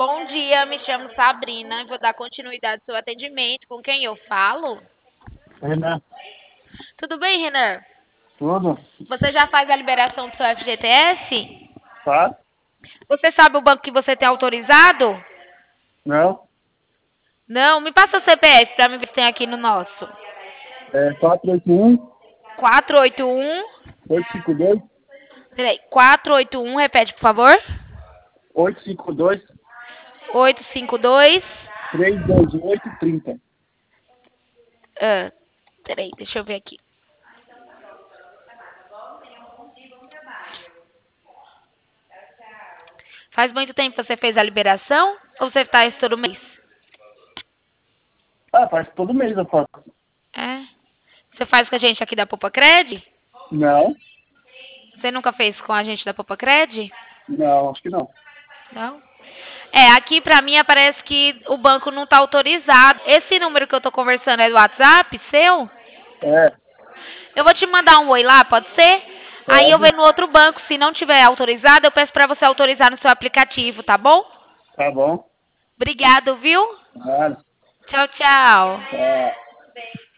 Bom dia, me chamo Sabrina e vou dar continuidade ao seu atendimento. Com quem eu falo? Renan, Tudo bem, Renan? tudo? Você já faz a liberação do seu FGTS? Tá? Você sabe o banco que você tem autorizado? Não? Não, me passa o CPF para me ver se tem aqui no nosso. É 481 481, 852 peraí, 481, repete, por favor. 852 852, 328 30. peraí, deixa eu ver aqui. Faz muito tempo que você fez a liberação ou você faz todo mês? Ah, faz todo mês eu faço. É. Você faz com a gente aqui da Poupa Cred? Não? Você nunca fez com a gente da Poupa Cred? Não, acho que não. Não? É, aqui pra mim aparece que o banco não tá autorizado. Esse número que eu tô conversando é do WhatsApp seu? É, Eu vou te mandar um oi lá, pode ser? Aí eu pode. vejo no outro banco. Se não tiver autorizado, eu peço pra você autorizar no seu aplicativo, tá bom? Tá bom. Obrigado, viu? Nada. Tchau, tchau. Tá.